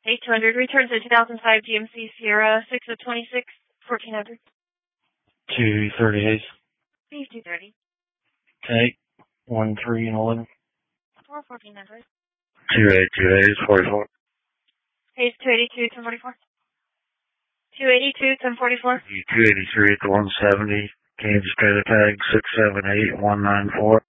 8-200, return to 2005 GMC Sierra, 6 of 26, 1400. 230 Hayes. Hayes 230. Take 13 and 11. 1400. 282 Hayes, 44. Hayes 282, 1044. 282, 1044. 283 at the 170. Kansas trailer tag 678194.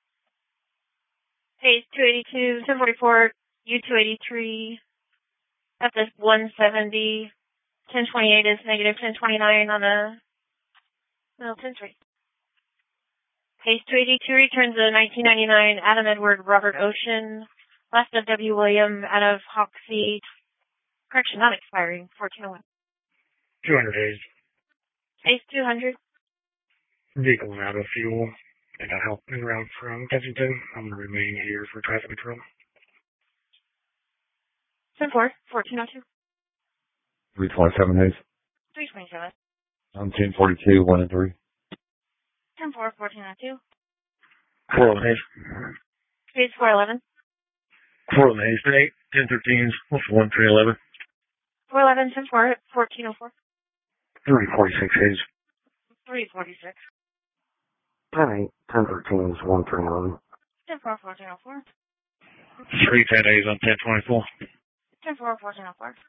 Hayes 282, 1044. U283 at the 170. 1028 is negative 1029 on the 10-3. Hayes 282 returns a 1999 Adam Edward Robert Ocean. Last of W. William out of Hoxie. Correction, not expiring. 1401. 200 Hayes. Hayes 200. Vehicle out of fuel. I got help en route from Kensington. I'm going to remain here for traffic control. 10-4, 1402. 327 Hayes. 327. 1042, 1 and 3. 10-4, 1402. 411 Hayes. Hayes 411. 411 Hayes. 1013, 1311. 411, 10-4, 1404. 346 Hayes. 346. 10-8, 1013 is 1311. 10-4, 1404. 310 Hayes on 1024. 10-4, 1404.